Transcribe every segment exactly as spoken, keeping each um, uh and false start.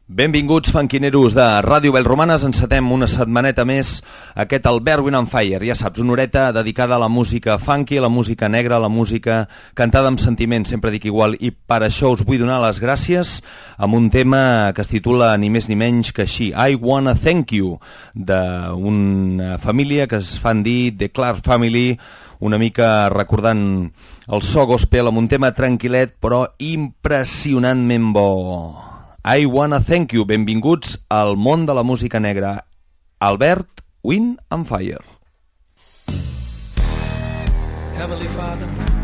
Benvinguts, fanquineros de Ràdio Vallromanes. Encetem una setmaneta més aquest Albert Win on Fire. Ja saps, una horeta dedicada a la música funky, a la música negra, a la música cantada amb sentiment, sempre dic igual. I per això us vull donar les gràcies amb un tema que es titula ni més ni menys que així, I Wanna Thank You, d'una família que es fan dir The Clark Family, una mica recordant el so gospel amb un tema tranquil·let però impressionantment bo. I Wanna Thank You. Benvinguts al món de la música negra. Albert Win on Fire. Heavenly Father,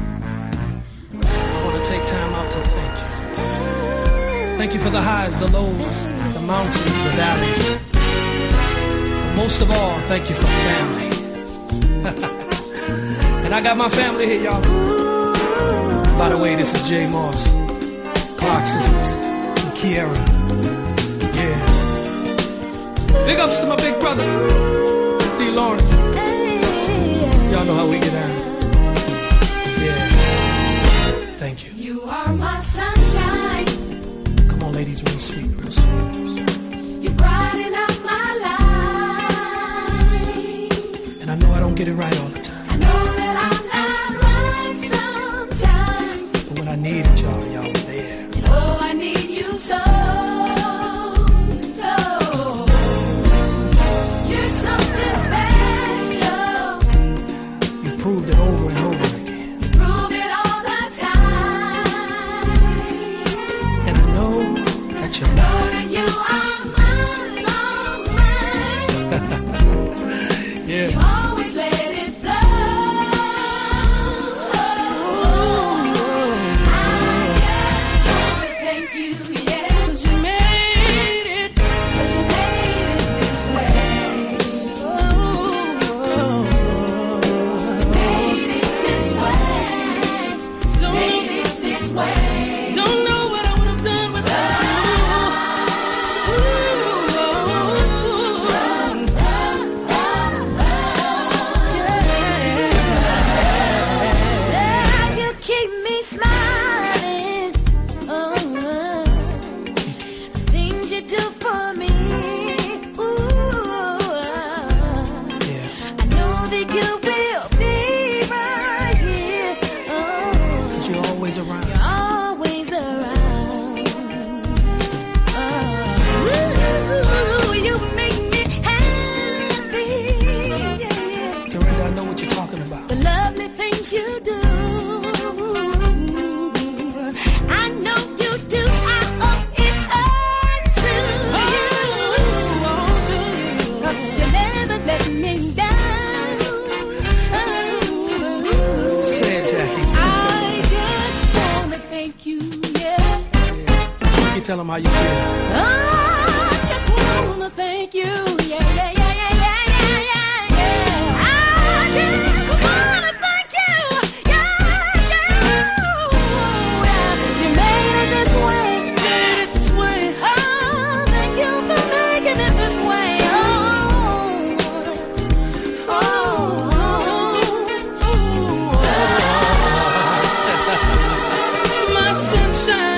I want to take time out to thank you. Thank you for the highs, the lows, the mountains, the valleys. But most of all, thank you for family. And I got my family here, y'all. By the way, this is Jay Moss, Clark Sisters, Kiera, yeah. Big ups to my big brother, D. Lawrence. Y'all know how we get down. Yeah. Thank you. You are my sunshine. Come on, ladies, real sweet, real sweet. You brighten up my life. And I know I don't get it right all the time. I know that I'm not right sometimes. But when I needed y'all, y'all were there. Oh, I need you so, so. You're something special. You proved it over and over again. You prove it all the time. And I know that you're know that you are mine, mine. Yeah. You always let it flow. Tell them how you feel. I just wanna thank you. Yeah, yeah, yeah, yeah, yeah, yeah, yeah, yeah. I just wanna thank you. Yeah, yeah. You made it this way. Made it this way. Oh, thank you for making it this way. Oh, oh, oh, oh. My sunshine.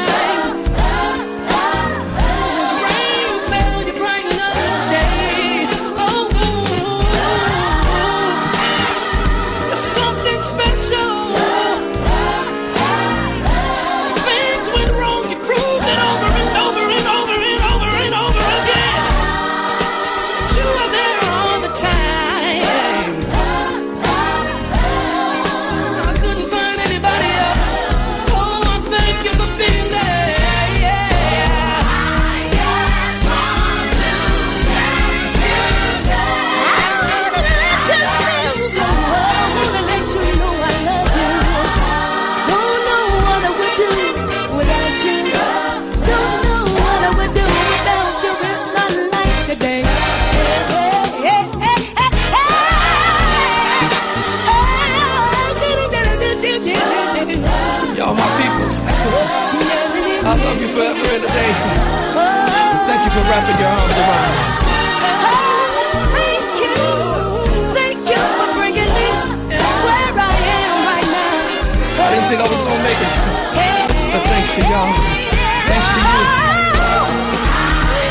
I love you forever and a day. Thank you for wrapping your arms around me. Thank you. Thank you for bringing me where I am right now. I didn't think I was gonna make it, but thanks to y'all, thanks to you,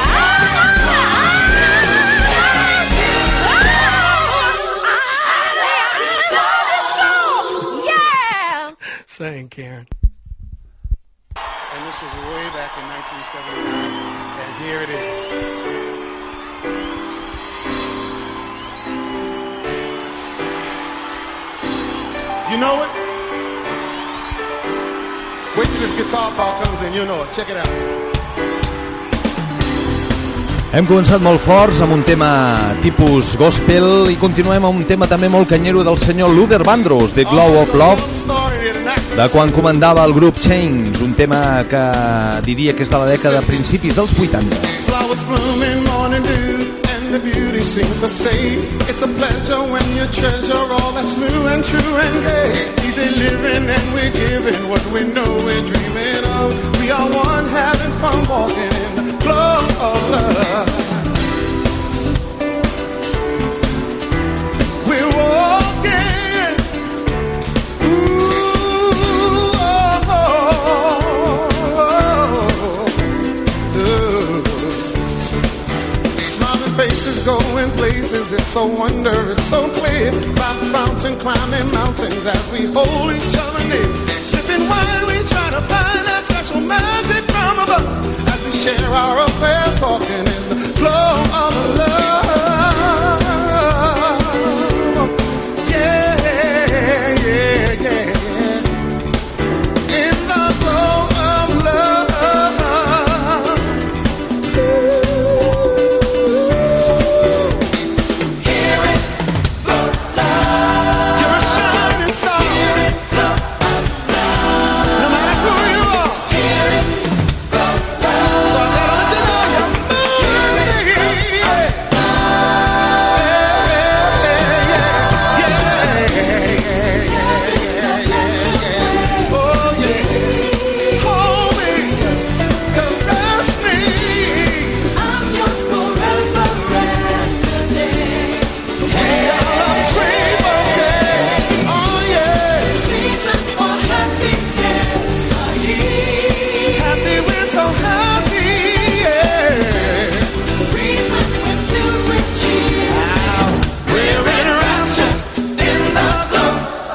and Karen. And this was way back in nineteen seventy-nine, and here it is. You know it? Wait till this guitar part comes in, you know it. Check it out. Hem començat molt forts amb un tema tipus gospel i continuem amb un tema també molt canyero del senyor Luther Vandross, The Glow of Love, de quan comandava el grup Chains, un tema que diria que és de la dècada de principis dels vuitanta. Flowers blooming, morning dew, and the beauty seems to say it's a pleasure when you treasure all that's new and true and gay. Easy living and we're giving what we know we're dreaming of. We are one having fun walking in the glow of love. We're walking, ooh, oh, oh, oh, oh. Smiling faces going places, it's so wondrous, so clear. By the fountain, climbing mountains as we hold each other near. Sipping wine, we try to find that special magic from above. As we share our affair, talking in the glow of love. Yeah, yeah, yeah, yeah. In the glow of love. Hear it, glow of love. You're a shining star. Hear it, glow of love. No matter who you are. Hear it, glow of love. So I gotta let you know you're moving. Yeah, yeah, yeah, yeah. Oh yeah. Hold me, caress me. I'm yours forever and a day. We are a sweet bouquet. Oh yeah. Seasons for happiness are here. Happy, we're so happy. Yeah. Reason we're filled with cheer. We're in rapture in the glow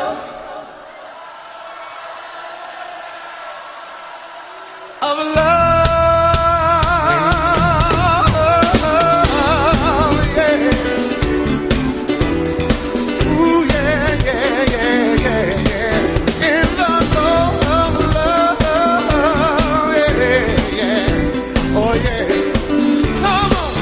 of love. Yeah. Ooh, yeah, yeah, yeah, yeah, yeah. In the glow of love. Yeah, yeah. Oh, yeah. Come on.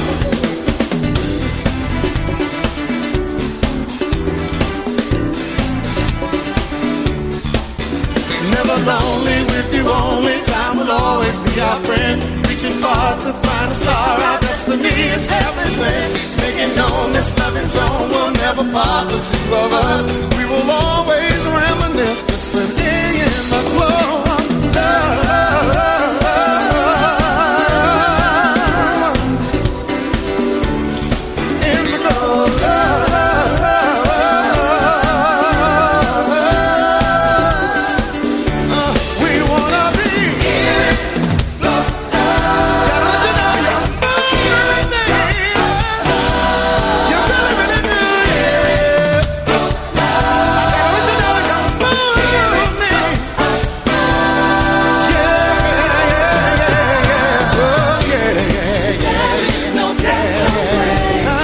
Never lonely with you, only time will always be our friend. Reaching far to find a star, our destiny is heaven sent. Making known this loving tone will never part the two of us. We will always reminisce, glistening in the glow of love. In the glow of love. We wanna be here. Gotta let you know you're moving me. You really, really do. I gotta let you know you're moving me. Yeah, yeah, yeah, yeah. Oh, yeah, yeah, yeah. There is no better way.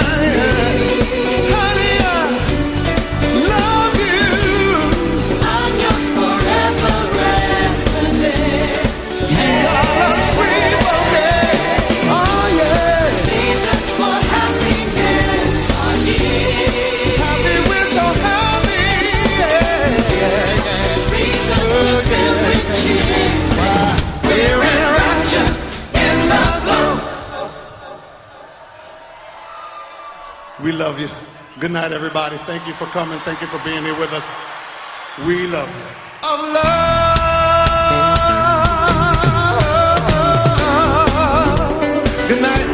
Honey, I love you. I'm yours forever and a day. You're a sweet bouquet. Oh, yeah. Seasons for happiness are here. Happy, we're so happy. Yeah, yeah, yeah. Reason we're filled with cheer. We're in rapture in the glow. We love you. Good night, everybody. Thank you for coming. Thank you for being here with us. We love you. Of love. Good night.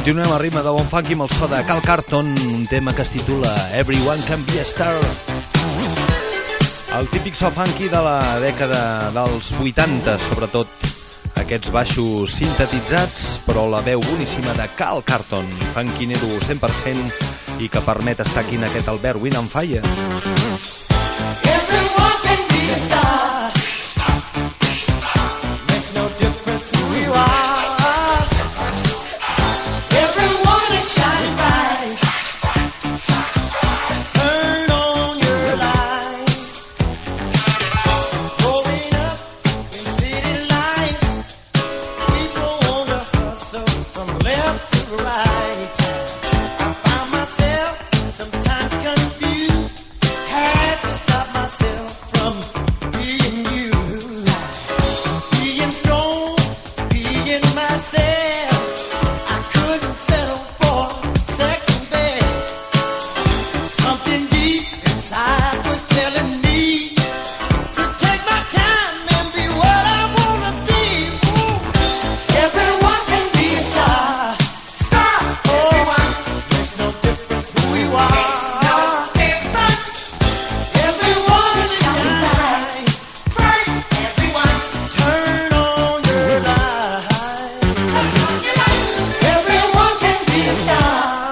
Continuem a ritme de bon funky amb el so de Cal Carton, un tema que es titula Everyone Can Be a Star. El típic so funky de la dècada dels vuitanta, sobretot aquests baixos sintetitzats, però la veu boníssima de Cal Carton, funkinero cent per cent i que permet estar aquí en aquest Albert Wind and Fire. Everyone can be a star. Makes no difference who you are. Everyone is shining bright. Turn on your light. Growing up in city life, people wanna hustle from left to right. I found myself sometimes confused. Had to stop myself from being used. Being strong, being myself. I couldn't settle for second best. Something deep inside was telling me to take my time and be what I wanna be. Ooh. Everyone can be a star. Star. Everyone. Makes no difference who you are. Everyone is shining bright. Bright. Everyone. Turn on your light. Everyone can be a star.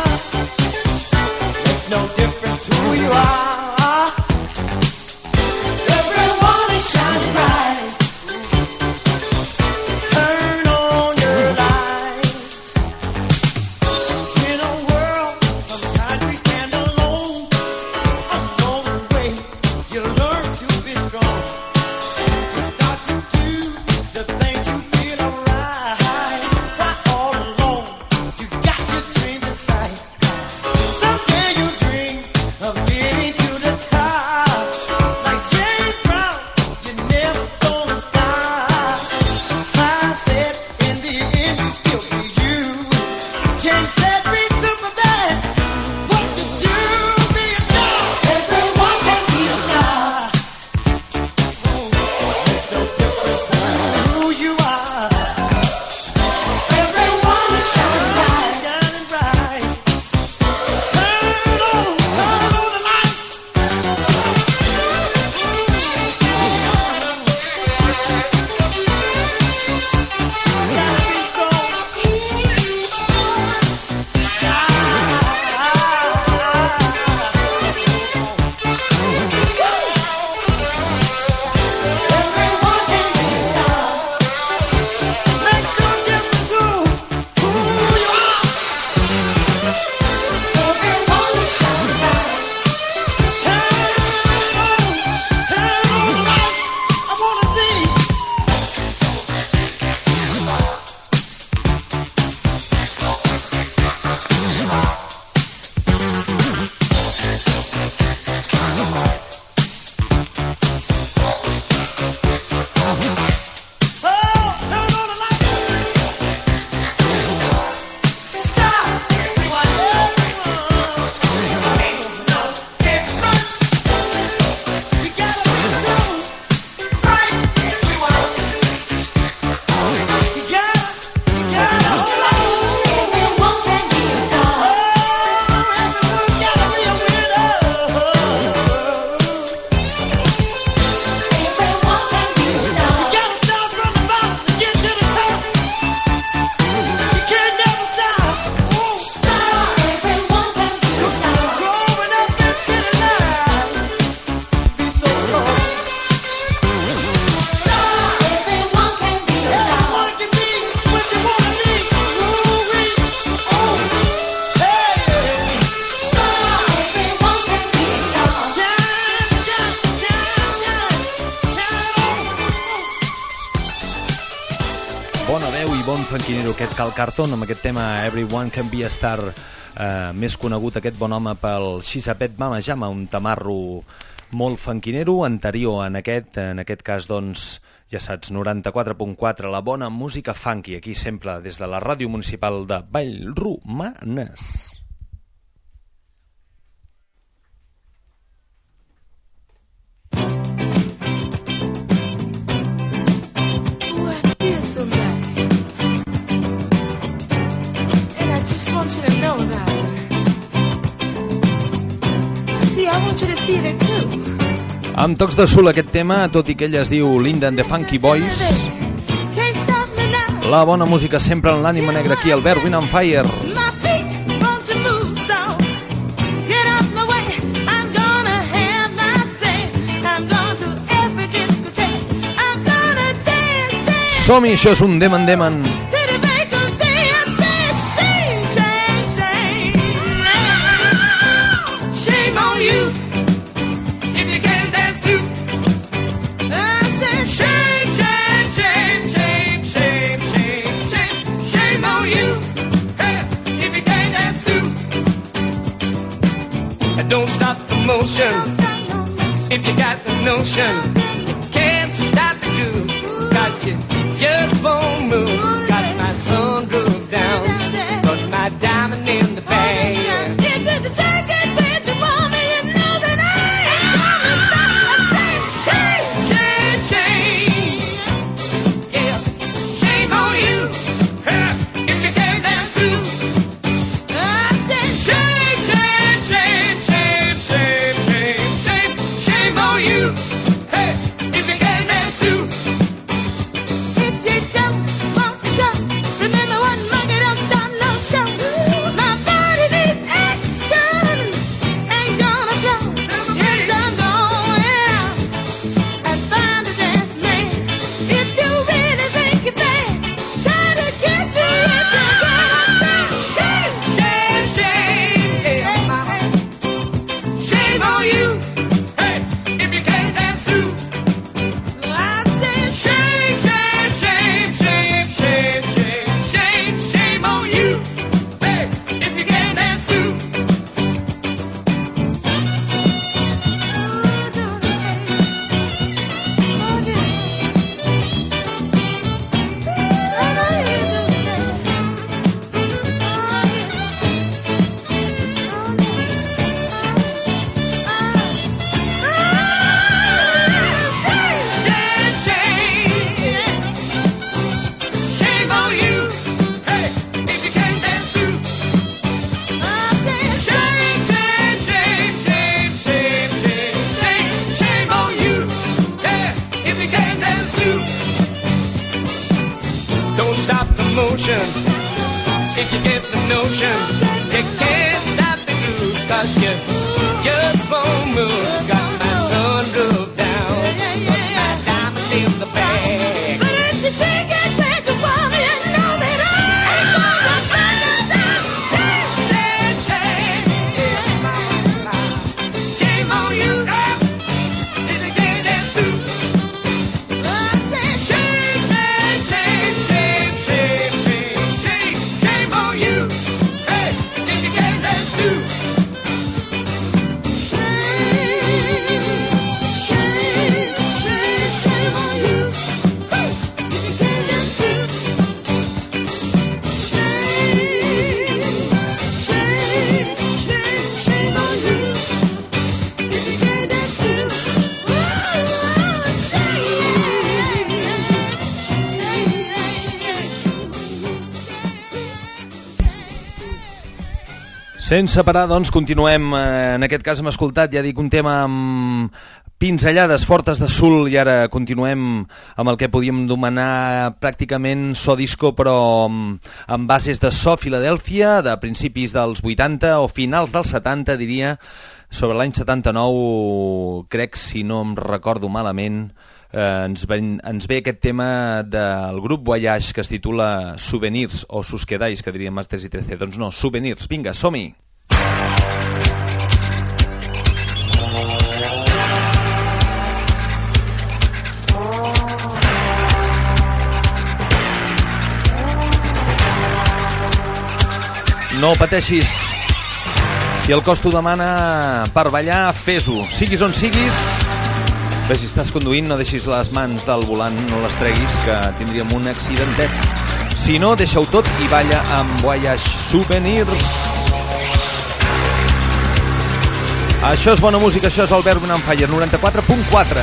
Makes no difference who you are. Everyone is shining bright. Turn on your lights. In a world, sometimes we stand alone. Along the way, you learn to be strong. You start to do the things you feel are right. Not all alone, you got your dreams in sight. Someday you dream of getting to the top. Like James Brown, you're never gonna stop. Smile said, in the end you still be you. James said, be Superman. What you do, be a star. Everyone can be a star. Makes no difference who you are. Everyone is shining bright. Shining bright. Turn on, turn on the lights. Gotta be strong. Everyone can be a star. Makes no difference who, who you are. Everyone is shining bright. Turn on, turn on the lights. I wanna see. Oh, turn on the lights. Stop, everyone. Makes no difference. You gotta be strong. Right, everyone. You gotta, you gotta hold on. Everyone can be a star. Oh, everyone gotta be a winner. Everyone can be a star. You gotta start from the bottom to get to the top. You can't never stop. Oh, star. Everyone can be a star. Growing up in city life, be so strong. Star. Everyone can be a star. Everyone can be what you wanna be. Ooh-wee. Oh, hey. Star. Everyone can be a star. Shine, shine, shine, shine, shine on. Bona veu i bon funkinero aquest Cal Carton amb aquest tema Everyone Can Be a Star, eh, més conegut aquest bon home pel She's a Bad Mama Jama, un tamarro molt funkinero, anterior en aquest, en aquest cas doncs, ja saps, noranta-quatre punt quatre, la bona música funky, aquí sempre des de la ràdio municipal de Vallromanes. What is a man? Amb tocs de soul aquest tema, tot i que ella es diu Linda and the Funky Boys. La bona música sempre en l'ànima negra aquí al Wind and Fire. Som-hi, això és un Deman Deman. Don't stop the motion if you got the notion. Can't stop the groove, cause you just won't move. Got my sunroof down, put my diamond in the bag. Get to the jacket where you want me, you know that I ain't gonna stop. I say shame, shame, shame. Yeah, shame on you, huh, if you can't dance too. I said shame, shame, shame, shame. Shame on you, hey, if you can't dance too. If you don't want to go, remember one monkey don't stop no show. My body needs action, ain't gonna flow. Yes, I'm going and find a dance man. If you really think you're fast, try to catch me if you're gonna say shame, shame, shame, yeah, mama. Shame on you. If you get the notion, you can't stop the groove, cause you just won't move. Got my sunroof down, got my diamond in the bag. But if you shake it back to me, you know that I ain't gonna find a time. Shame, shame, shame, shame on you, if you can't dance too. I said shame, shame, shame, shame, shame. Shame on you, hey, if you can't dance too. Shame, shame, shame, shame on you, hey, if you can't dance too. Shame, shame, shame, shame on you, if you can't dance too. Oh, Sense parar, doncs, continuem. En aquest cas hem escoltat, ja dic, un tema amb pinzellades fortes de soul i ara continuem amb el que podíem anomenar pràcticament so disco, però amb bases de so Filadèlfia, de principis dels vuitanta o finals dels setanta, diria. Sobre l'any setanta-nou, crec, si no em recordo malament, eh, ens, ven, ens ve aquest tema del grup Voyage que es titula Souvenirs, o Sus Quedais, que diríem Masters i trece. Doncs no, Souvenirs. Vinga, som-hi! No pateixis. Si el cos t'ho demana per ballar, fes-ho. Siguis on siguis. Bé, si estàs conduint, no deixis les mans del volant, no les treguis, que tindríem un accidentet. Si no, deixa-ho tot i balla amb Voyage Souvenirs. Això és bona música, això és el Wind and Fire noranta-quatre punt quatre.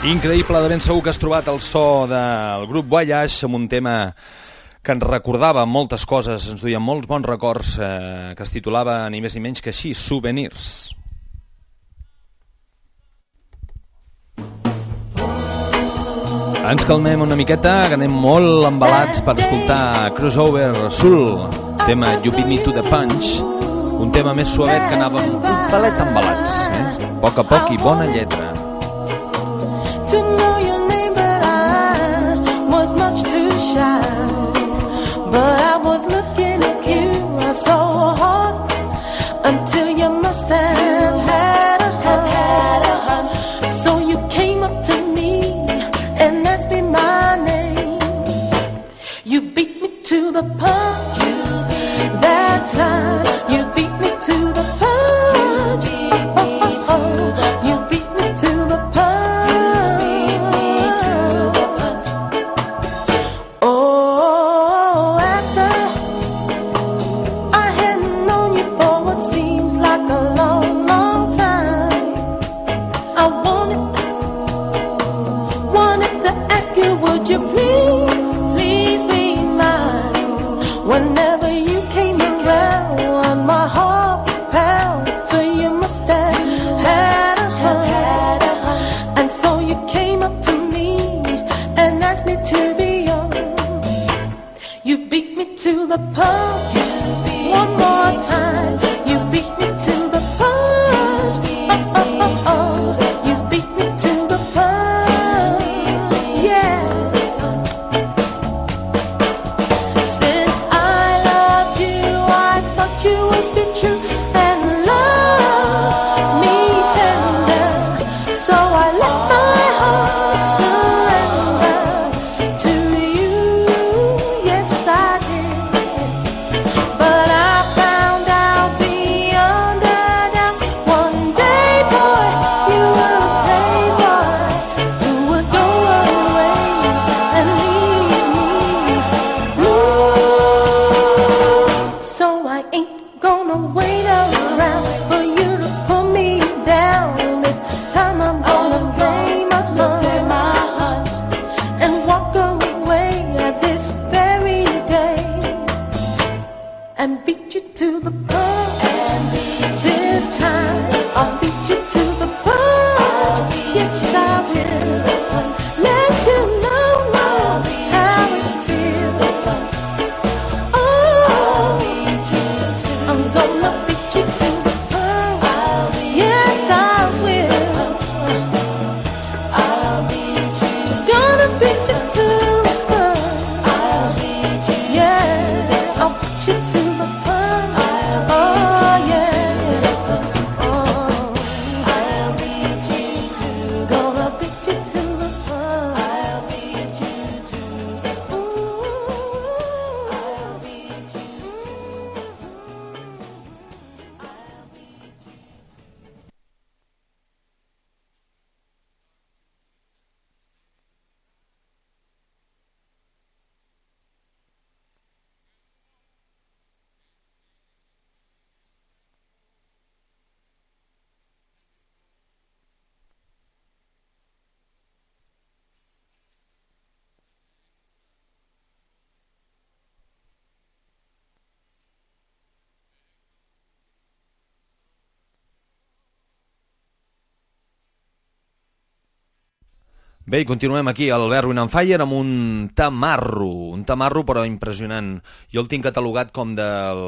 Increïble, de ben segur que has trobat el so del grup Voyage amb un tema que ens recordava moltes coses, ens duia molts bons records, eh, que es titulava ni més ni menys que així, Souvenirs. Ens calmem una miqueta, que anem molt embalats per escoltar Crossover Soul, tema You Beat Me to the Punch, un tema més suavet que anàvem un palet embalats, eh? A poc a poc i bona lletra. To know your name, but I was much too shy. But I was looking at you so hard until you must have had a heart. So you came up to me and asked me my name. You beat me to the punch. That time you beat me to the punch. Oh, oh, oh. You beat me to the punch. To the punch, one more time. You beat me to the punch. Oh, oh, oh, oh. You beat me to the punch. Yeah. Since I loved you, I thought you would be true and love me tender. So I let my heart surrender to you. Yes, I did. Bé, i continuem aquí al Berwin and Fire amb un tamarro, un tamarro però impressionant. Jo el tinc catalogat com del,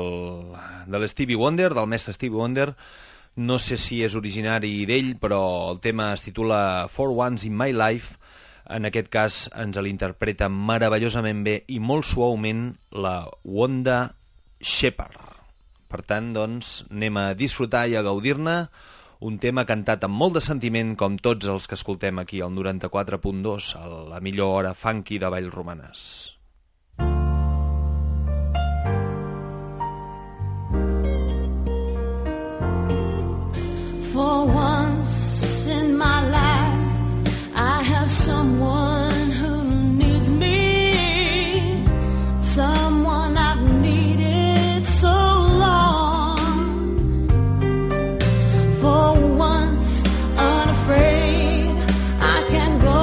de l'Stevie Wonder, del mestre Stevie Wonder. No sé si és originari d'ell, però el tema es titula For Once in My Life. En aquest cas ens l'interpreta meravellosament bé i molt suaument la Wanda Shepherd. Per tant, doncs, anem a disfrutar i a gaudir-ne. Un tema cantat amb molt de sentiment, com tots els que escoltem aquí al noranta-quatre punt dos, a la millor hora funky de Vallromanes. For once in my life, I have someone who needs me, someone I've needed so long. For once, unafraid, I can go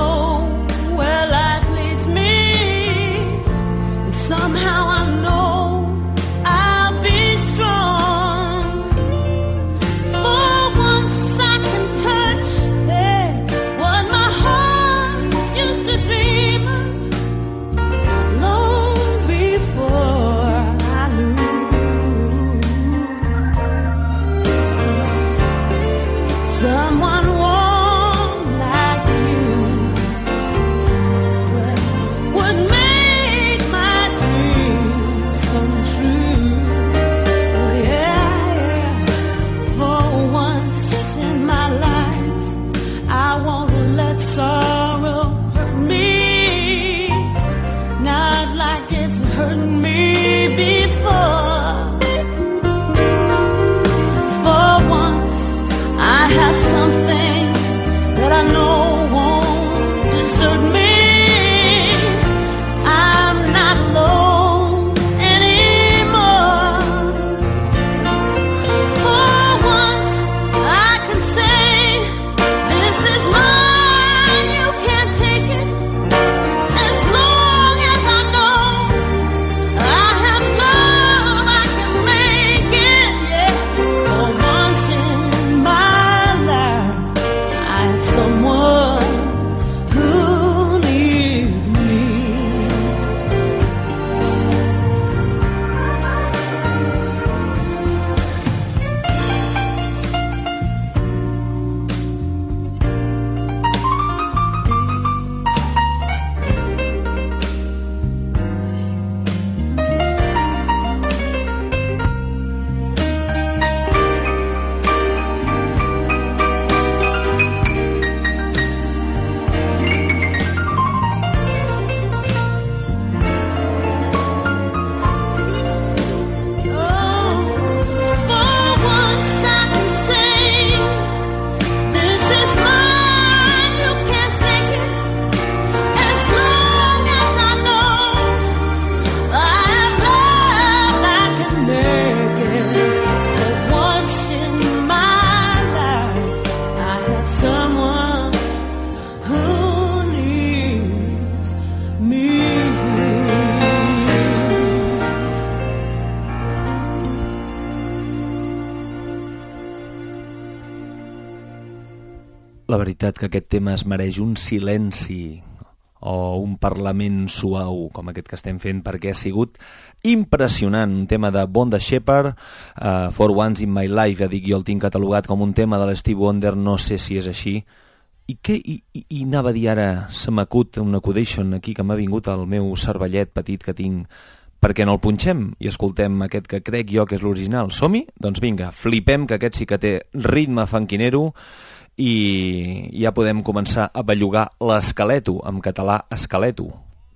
La veritat que aquest tema es mereix un silenci o un parlament suau com aquest que estem fent, perquè ha sigut impressionant. Un tema de Bonda Shepherd, uh, For Once in My Life, ja dic, jo el tinc catalogat com un tema de l'Stevie Wonder, no sé si és així. I què? I, i, i anava a dir ara, se m'acut un acudation aquí que m'ha vingut al meu cervellet petit que tinc, perquè no el punxem i escoltem aquest que crec jo que és l'original. Som-hi? Doncs vinga, flipem, que aquest sí que té ritme funkinero, i ja podem començar a bellugar l'esqueleto, en català esqueleto.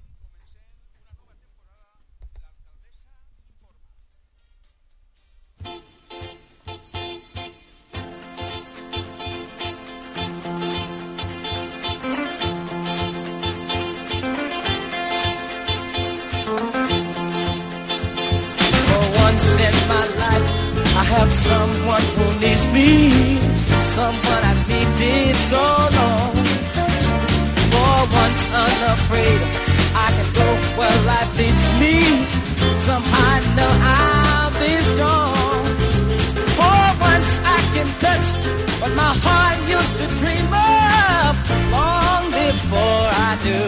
For once in my life I have someone who needs me, someone I've needed so long. For once unafraid, I can go where life leads me. Somehow I know I'll be strong. For once I can touch what my heart used to dream of long before I knew.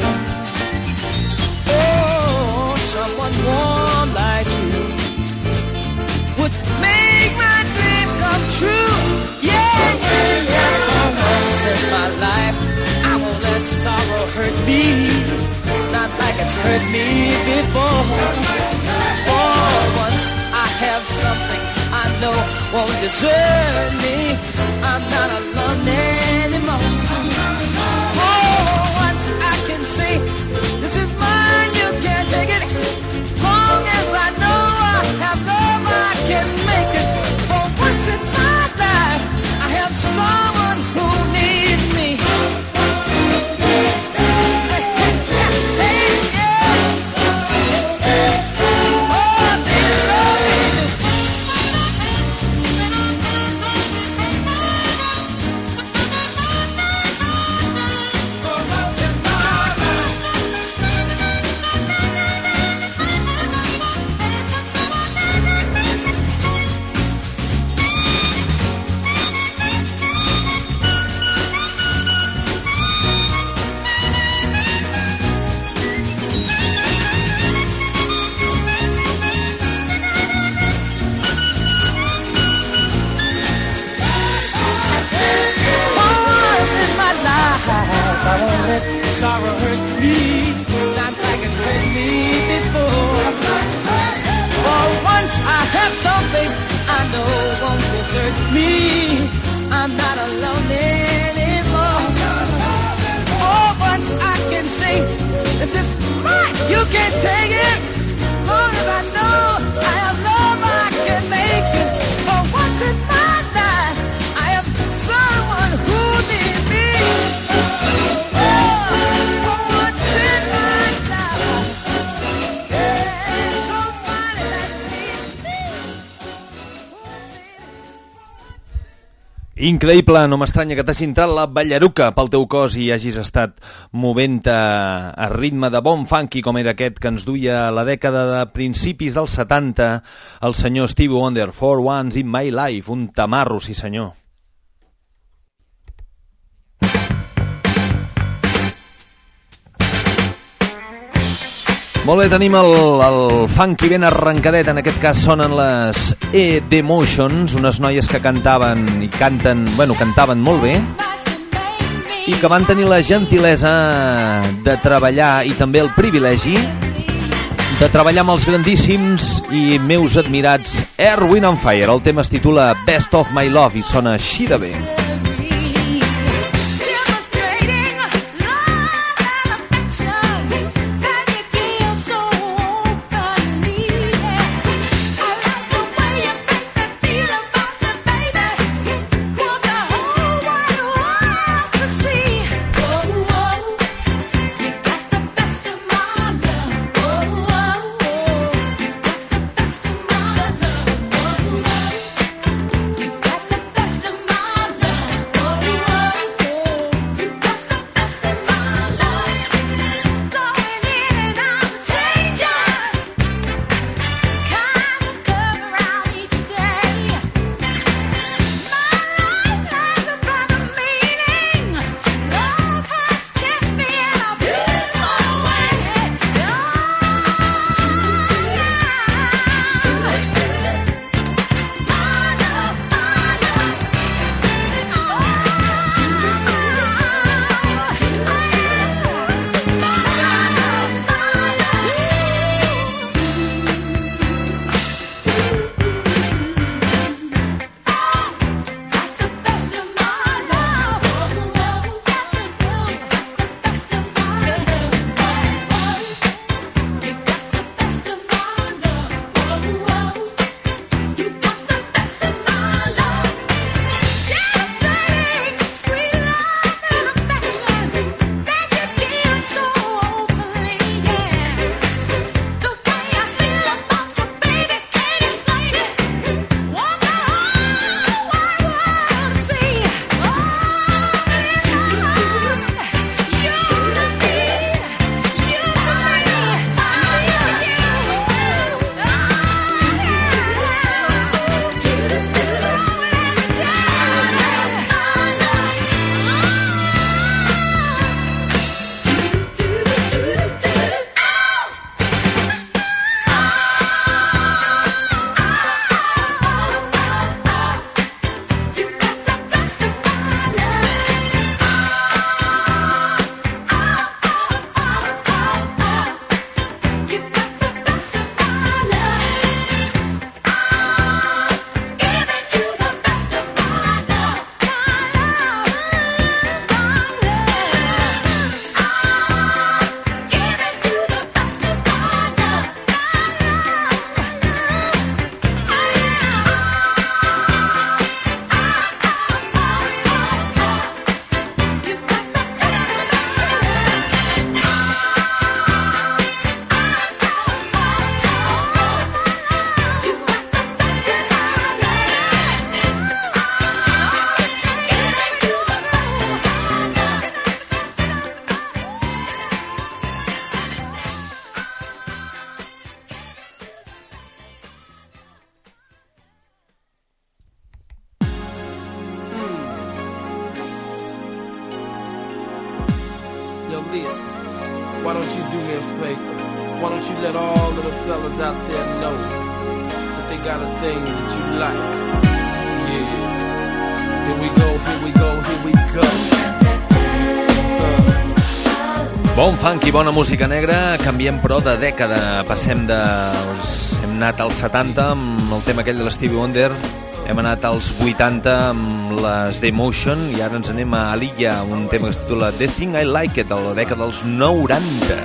Oh, someone warm like you would make my dream come true. Yeah, yeah, yeah. For once in my life, I won't let sorrow hurt me, not like it's hurt me before. For once I have something I know won't desert me, I'm not alone anymore. For once I can say, this is mine, you can't take it. Long as I know I have love, I can make it. For once in my life, I have someone who needs me. I won't let sorrow hurt me, not like it's hurt me before. For once I have something I know won't desert me, I'm not alone anymore. For once I can say, this is mine, you can't take it. Long as I know I have love, I can make it. For once in my life, I have someone who needs me. Increïble, no m'estranya que t'hagi entrat la ballaruca pel teu cos i hagis estat movent-te a ritme de bon funky com era aquest que ens duia a la dècada de principis dels setanta el senyor Stevie Wonder, For Once in My Life, un tamarro, sí senyor. Molt bé, tenim el, el funky ben arrencadet, en aquest cas sonen les E-Demotions, unes noies que cantaven i canten, bueno, cantaven molt bé i que van tenir la gentilesa de treballar i també el privilegi de treballar amb els grandíssims i meus admirats Earth, Wind and Fire. El tema es titula Best of My Love i sona així de bé. Got the best of my love. idea. Why don't you do me a favor? Why don't you let all of the fellas out there know that they got a thing that you like? Yeah. Here we go, here we go, here we go. Bon funk i bona música negra. Canviem però de dècada. Passem dels... Hem anat als setanta amb el tema aquell de l'Stevie Wonder. Hem anat als vuitanta amb les The Emotion i ara ens anem a l'Illa, un tema que es titula The Thing I Like It, de la dècada dels noranta.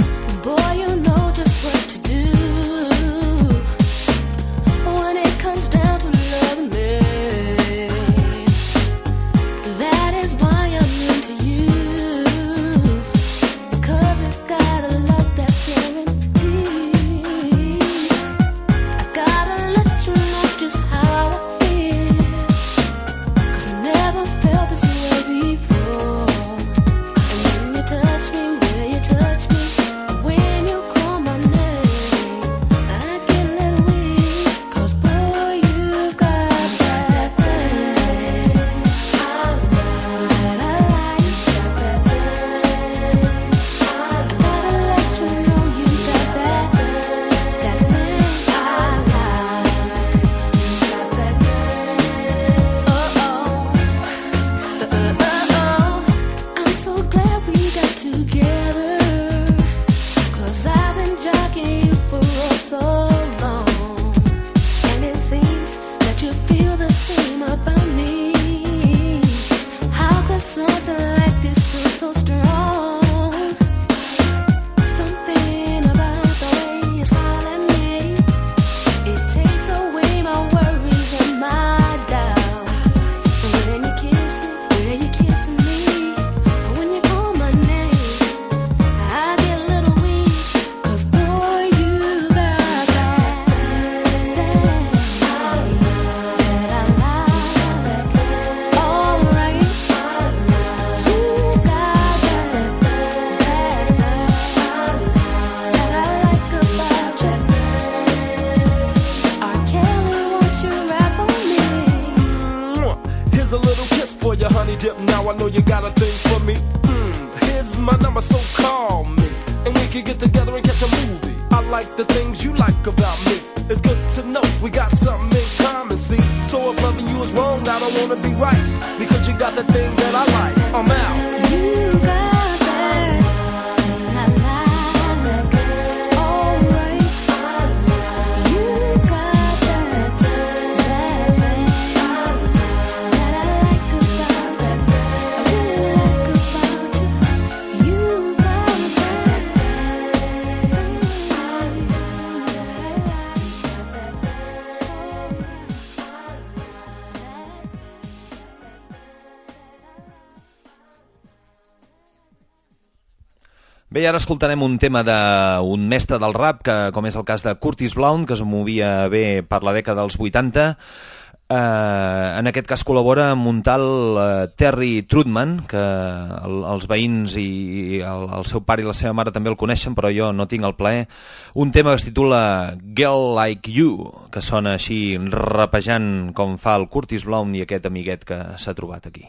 Bé, ara escoltarem un tema d'un mestre del rap, que, com és el cas de Curtis Blount, que es movia bé per la dècada dels vuitanta. Eh, en aquest cas col·labora amb un tal eh, Terry Trudman, que el, els veïns i el, el seu pare i la seva mare també el coneixen, però jo no tinc el plaer. Un tema que es titula Girl Like You, que sona així rapejant com fa el Curtis Blount i aquest amiguet que s'ha trobat aquí.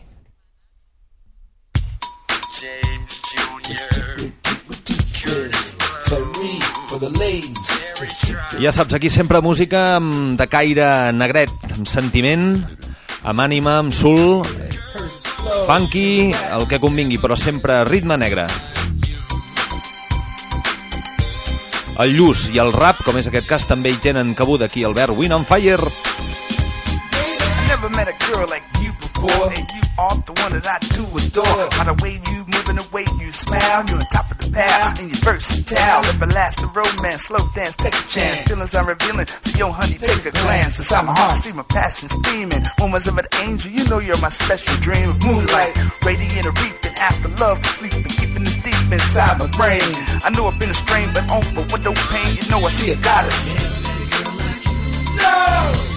James Junior Ja saps, aquí sempre música de caire negret, amb sentiment, amb ànima, amb soul, funky, el que convingui, però sempre ritme negre. El lluç i el rap, com és aquest cas, també hi tenen cabuda aquí, Albert Wind on Fire. Never met a girl like you before, and you are the one that I do adore. By the way you move and the way you smile, you're on top of the pile, and you're versatile. Everlasting romance, slow dance, take a chance. Feelings are revealing, so yo honey, take a glance. Inside my heart, see my passion steaming. Moments of an angel, you know you're my special dream. Moonlight, radiant and reaping, after love and sleeping, keeping this deep inside my brain. I know I've been a strain, but on but with no pain, you know I see a goddess. No!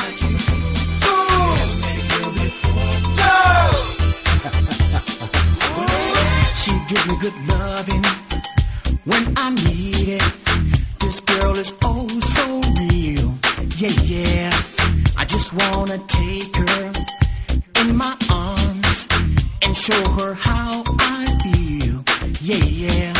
She gives me good loving when I need it. This girl is oh so real. Yeah, yeah. I just wanna take her in my arms and show her how I feel. yeah, yeah.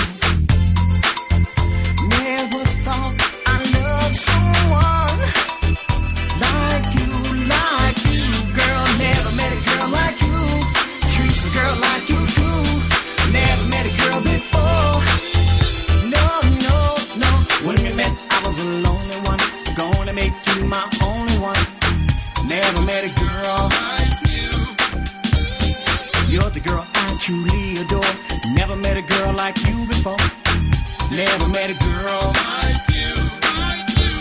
Never thought I loved someone like you, like you, girl. Never met a girl like you. Treat a girl like you do. Never met a girl before. No, no, no. When we met, I was a lonely one. Gonna make you my only one. Never met a girl like you. You're the girl I truly adore. Never met a girl like you before. Never met a girl like you, like you.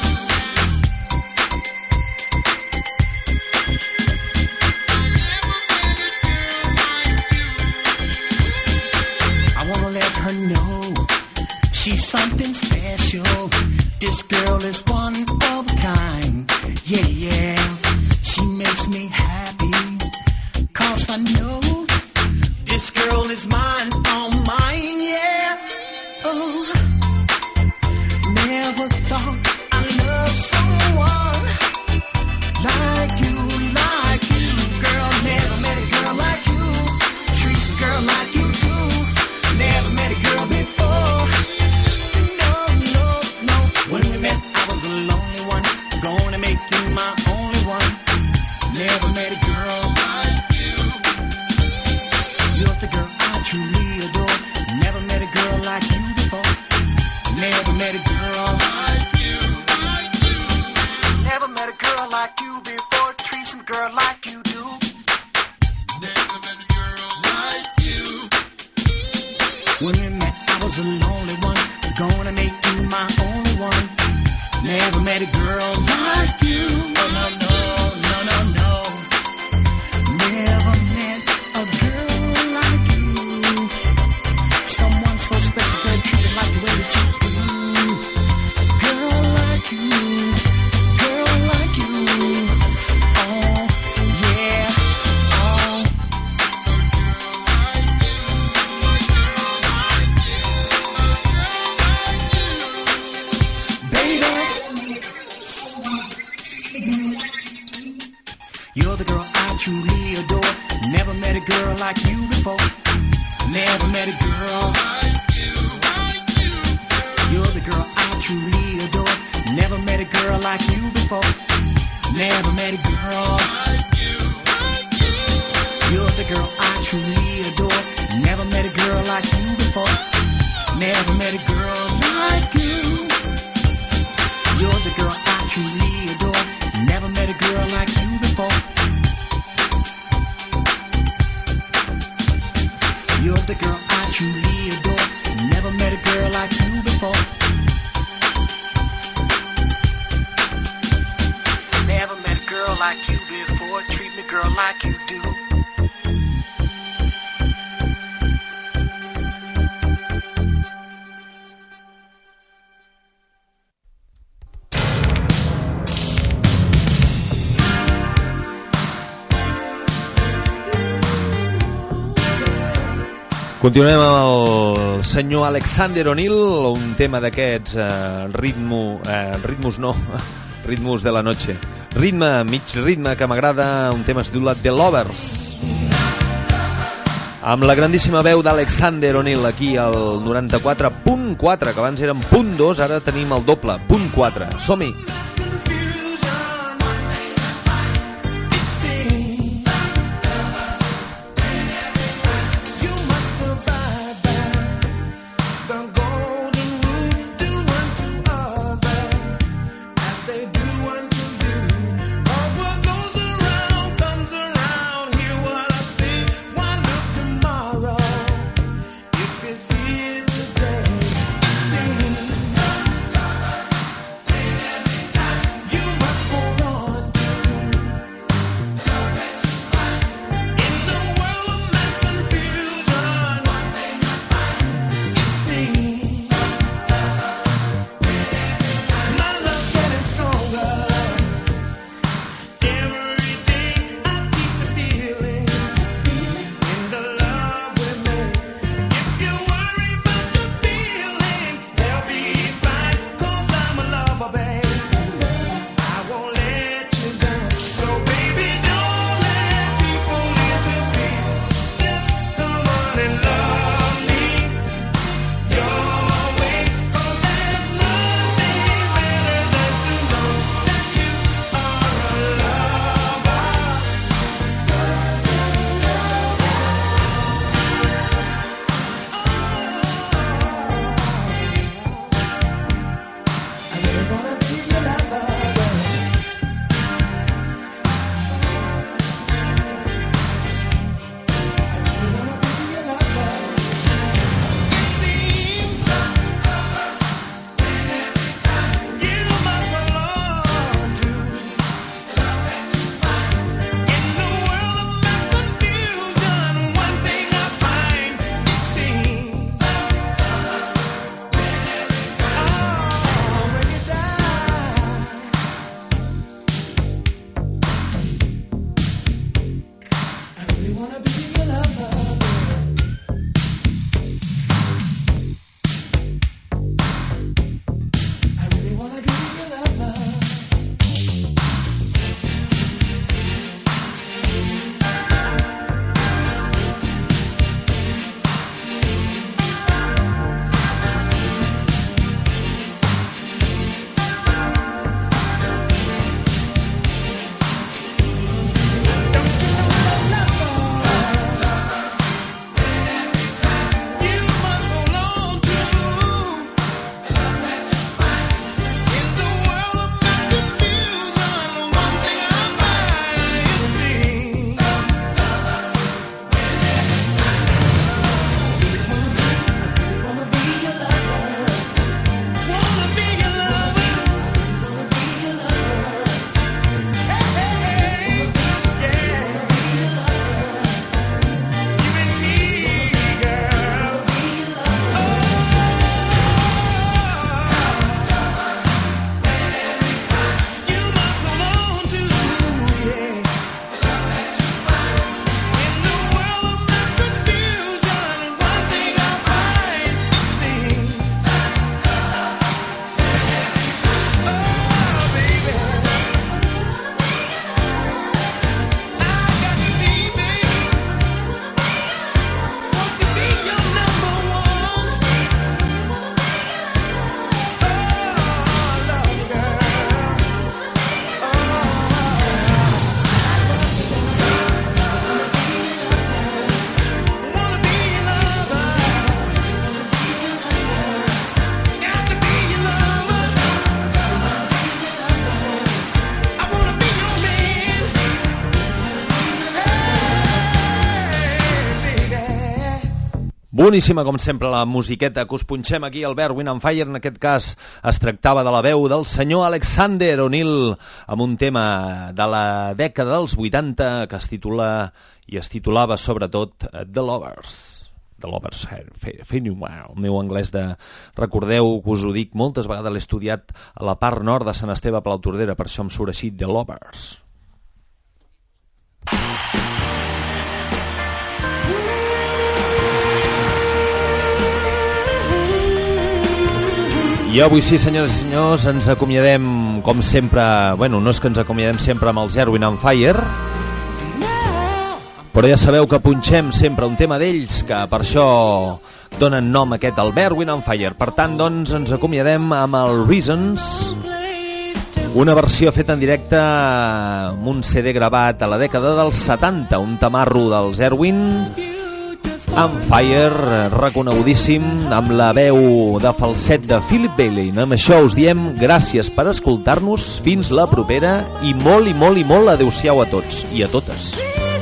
I wanna let her know she's something special. This girl is one of a kind. Yeah, yeah. She makes me happy, 'cause I know this girl is mine, all mine, yeah. Oh, never thought I loved someone like you, like you, girl. Never met a girl like you. Treat a girl like you do. Never met a girl before. No, no, no. When we met, I was the lonely one. Gonna make you my only one. Never met a girl like you. You're the girl I truly adore. Never met a girl like you before. Never met a girl like you, like you. Never met a girl like you before. Treat some girl like you do. Never met a girl like you. When we met, I was a lonely one. Gonna make you my only one. Never met a girl like you. No, no, no, no, no, no. Never met a girl like you. Someone so special, girl, treated like the way that you do. Girl like you, girl like you. Oh, yeah, oh. Baby, you're the girl I truly adore. Never met a girl like you before. Never met a girl like you, like you. You're the girl I truly adore. Never met a girl like you before. Never met a girl like you, like you. You're the girl I truly adore. Never met a girl like you before. Never met a girl like you. You're the girl I truly adore. Never met a girl like you before. You're the girl I truly adore. Never met a girl like you before. Never met a girl like you before. Treat me, girl, like you do. Continuem amb el senyor Alexander O'Neal, un tema d'aquests eh, ritmo, eh, ritmos no, ritmos de la noche. Ritme, mig ritme que m'agrada, un tema es diu The Lovers. Amb la grandíssima veu d'Alexander O'Neal aquí al noranta-quatre punt quatre, que abans eren punt dos, ara tenim el doble, punt quatre. Som-hi! Today, Boníssima, com sempre, la musiqueta que us punxem aquí al Earth, Wind and Fire. En aquest cas es tractava de la veu del senyor Alexander O'Neal amb un tema de la dècada dels vuitanta que es titula i es titulava sobretot The Lovers. The Lovers, el meu anglès de... Recordeu que us ho dic, moltes vegades l'he estudiat a la part nord de Sant Esteve per l'Autordera, per això em surt així, The Lovers. I avui sí, senyores i senyors, ens acomiadem, com sempre, bueno, no és que ens acomiadem sempre amb els Earth, Wind and Fire, però ja sabeu que punxem sempre un tema d'ells, que per això donen nom a aquest, el Earth, Wind and Fire. Per tant, doncs, ens acomiadem amb el Reasons, una versió feta en directe amb un C D gravat a la dècada dels setanta, un tamarro dels Earth, Wind and Fire, reconegudíssim, amb la veu de falset de Philip Bailey. Amb això us diem gràcies per escoltar-nos, fins la propera, i molt i molt i molt adeu-siau a tots i a totes.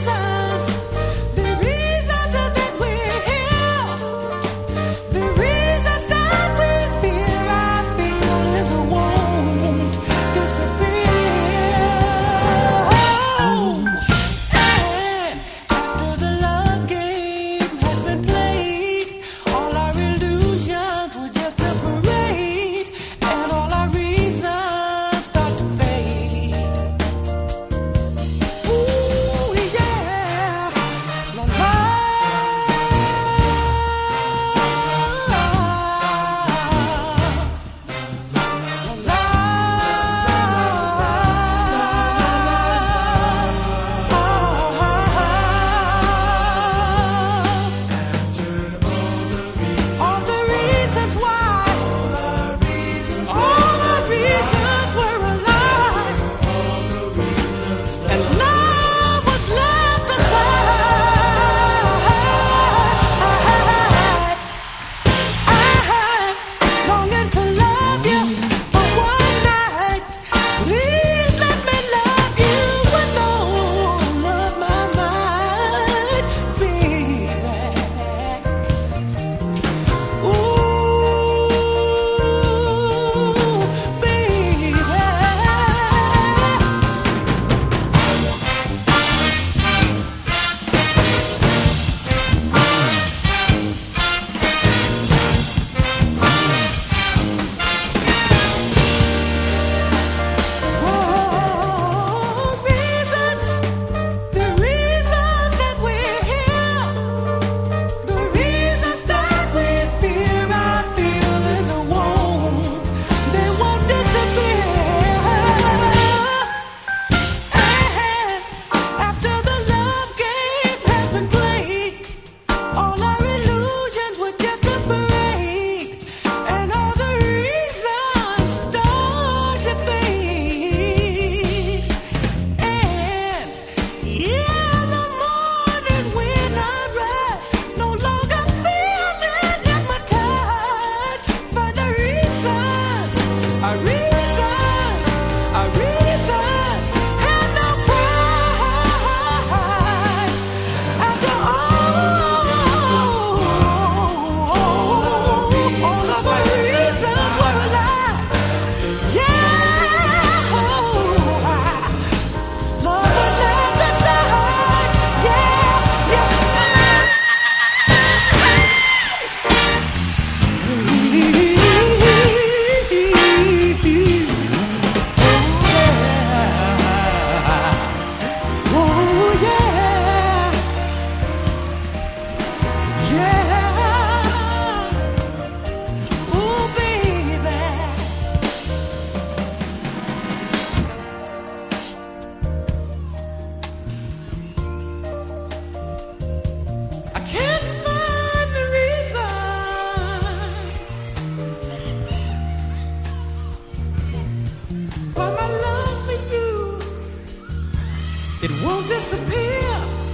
It won't disappear.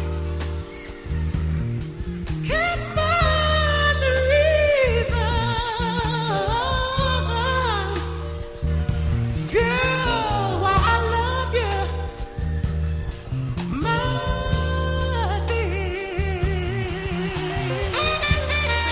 Can't find the reasons, girl, why I love you, my dear.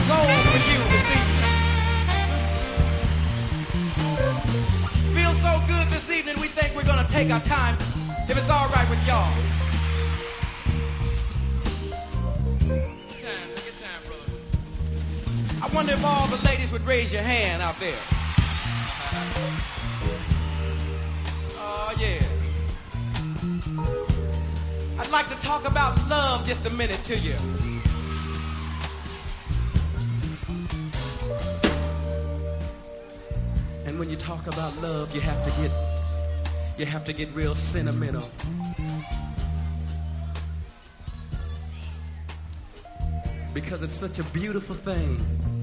soul for you this evening. Feels so good this evening, we think we're gonna take our time, if it's all right with y'all. Time, take your time, brother. I wonder if all the ladies would raise your hand out there. Oh, yeah. I'd like to talk about love just a minute to you. And when you talk about love, you have to get you have to get real sentimental. Because it's such a beautiful thing.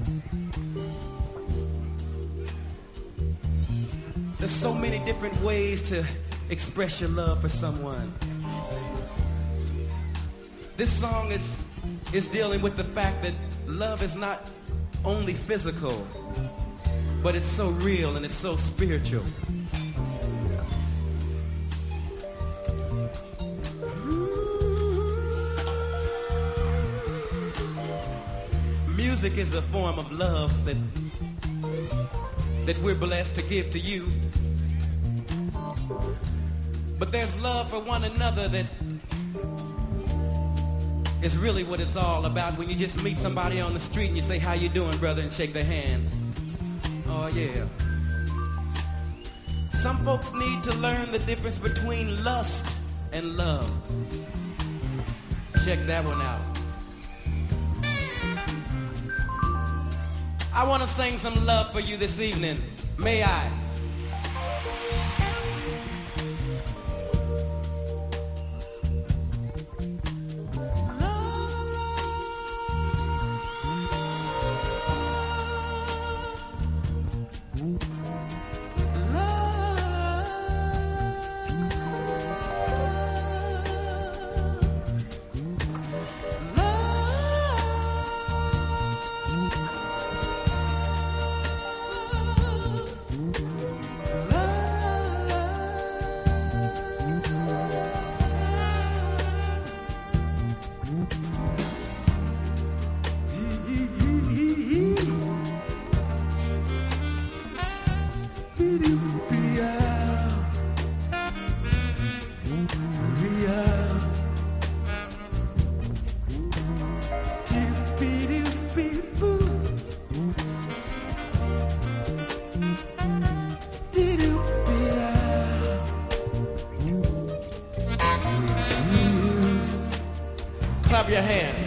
There's so many different ways to express your love for someone. This song is is dealing with the fact that love is not only physical, but it's so real and it's so spiritual. Music is a form of love that that we're blessed to give to you. But there's love for one another that is really what it's all about. When you just meet somebody on the street and you say, "How you doing, brother?" and shake their hand. Oh, yeah. Some folks need to learn the difference between lust and love. Check that one out. I want to sing some love for you this evening. May I? Clap your hands.